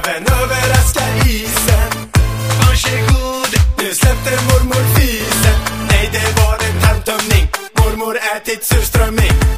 Även överraskar isen. Varsågod, nu släppte mormor fisen. Nej, det var en tarmtömning. Mormor ätit surströmming.